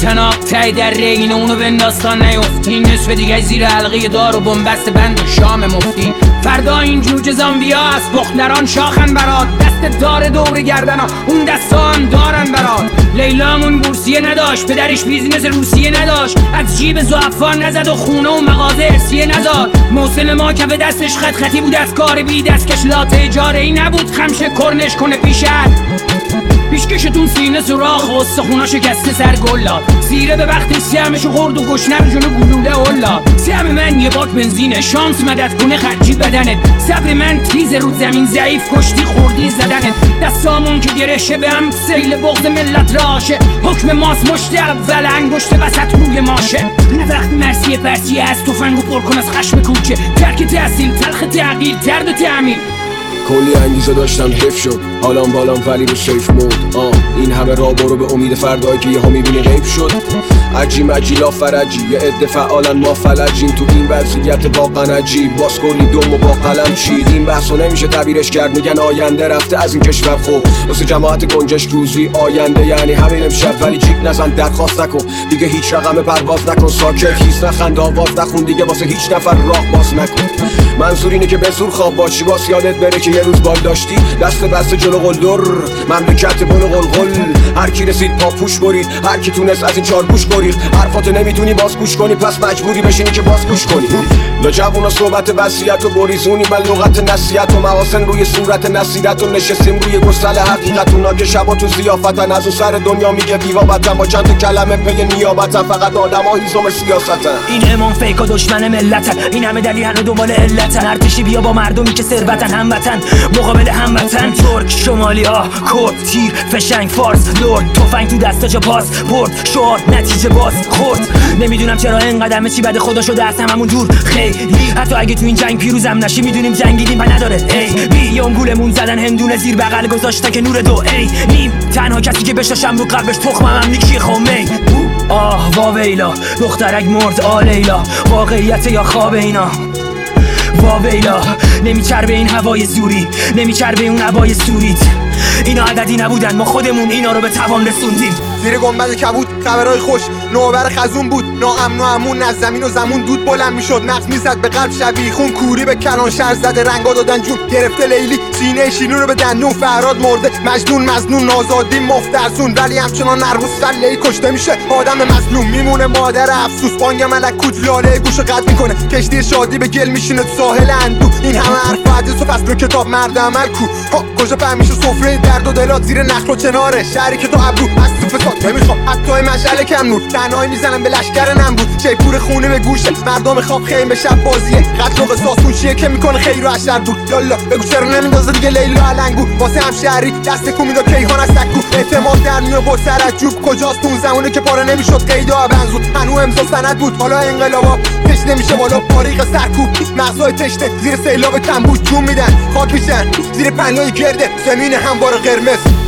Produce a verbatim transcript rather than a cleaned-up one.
تناب تای در رین اونو بنداستان نیفتی. نصف دیگه زیر حلقه دار و بنبست بند و شام مفتی. فردا این جوجه زامبیا از بخلران شاخن برات. دست دار دور گردنا اون دستا هم دارن برات. لیلامون بورسیه نداشت، پدرش بیزینس روسیه نداشت. از جیب زعفان نزد و خونه و مغازه ارسیه نزاد. محسن ما کف دستش خط خطی بود از کار بی دستکش. لاته اجاره ای نبود خمشه کرنش کنه پیشت. پیشکشتون سینه سوراخ و استخونا شکسته سر گلا. زیره به وقتی سیمشو خورد و گشنه رو جلو گلوله اولا. سیم من یه باک بنزینه، شانس مدد کنه خرجی بدنت. صبر من تیز رو زمین ضعیف کشتی خوردی زدنت. دستامون که گرشه به هم سیل بغض ملت راشه. حکم ماست مشت اول انگشت وسط روی ماشه. نه وقت مرسی پرسی از تفنگو پر کن از خشم کوچه. ترک تحصیل تلخ تغییر درد و تعمیر. کلی انگیزه داشتم حیف شد حالام بالام ولی رو سیف مود. آه این همه راه برو به امید فردایی که یه ها میبینی غیب شد. عجی مجی لا فرجی یه عده فعالن ما فلجیم. تو این وضعیت واقعا عجیب باز کلی دوم و با قلم چید. این بحثو نمیشه تعبیرش کرد، میگن آینده رفته از این کشور. خب واسه جماعت گنجش روزی آینده یعنی همین امشب. ولی جیک نزن درخواست نکن دیگه هیچ رقم پرواز نکن. ساکت هیچ نخند آواز نخون دیگه واسه هیچ نفر راه باز نکن. منظور اینه که به زور خواب باشی باز یادت بره که یه روز بال داشتی. دست بسته جلو قلدر مملکت بلو قلقل. هر کی رسید پاپوش برید، هر کی تونست از این چارگوش گریخت. حرفاتو نمیتونی باز گوش کنی پس مجبوری بشینی که باز گوش کنی. لاجوونا صحبت وصیت و گریزونی من لغت نصیحت و محاسن روی صورت نصیرت و نشستیم روی گسل حقیقت. اونا که شبا تو ضیافتن از اون سر دنیا میگه بیوابتن با چند کلمه پی نیابتن. فقط آدما هیزم سیاستن. این امام فیک و دشمن ملتن، این همه دلیل همه دنبال علتن. ارتشی بیا با مردمی که ثروتن هموطن مقابل هموطن. ترک شمالی ها کرد تیر فشنگ فارس لرد تفنگ تو دستاش پاس برد شعار نتیجه باز خورد. نمیدونم چرا اینقدر چی بده خدا شده از هممون دور. خیلی حتی اگه تو این جنگ پیروزم نشی میدونیم جنگیدیم و نداره ای بی اون گولمون زدن هندونه زیر بغل گذاشته که نور دو ای نیم. تنها کسی که بشاشم رو قلبش تخمم هم نیکی خمه. آه واویلا دخترک مرد آلیلا. واقعیت یا خواب اینا واویلا. نمیچربه این هوای زوری، نمیچربه اون هوای سوریت. اینا عددی نبودن ما خودمون اینا رو به توان رسوندیم. زیر گنبد کبود خبرای خوش نوبر خزون بود. ناامن و امون از زمین و زمون دود بلند میشد. نقص میزد به قلب شبیه خون کوری به کلان شهر زده. رنگا دادن جون گرفته لیلی سینه شیرین رو به دندون. فراد مرده مجنون مظنون آزادی مفترسون. ولی همچنان نرموز سله‌ای کشته میشه آدم مظلوم. میمونه مادر افسوس بانگ ملکوت لاله گوشو قطع میکنه. کشتی شادی به گل میشینه تو ساحل اندو. این همه حرف حدیث و فصل کتاب مرد عمل کو. کجا فهمیشه سفره درد و دلات زیر نخل و چناره. شهری که تو ابرو از تو فساد نمیخوام حتی مشعل کم نور. تنهایی میزنم به لشکر نمرود. شیپور خونه به گوشه مردم خواب خیمه شب بازیه. قتل و قصاص اون چیه که میکنه خیر و اشر بود. یالا بگو چرا نمیندازه دیگه لیلا علنگو. واسه همشهری دست کو میدا کیهان از تکو. اعتماد در میو با سرجوب کجاست اون زمونه که پاره نمیشد قیدا بنزود. هنو امضا سند بود حالا انقلابا پیش نمیشه بالا باریق سرکوب. مغزای تشنه زیر سیلاب تنبوش جون میدن خاک میشن زیر پنای گرده زمین هموار قرمز.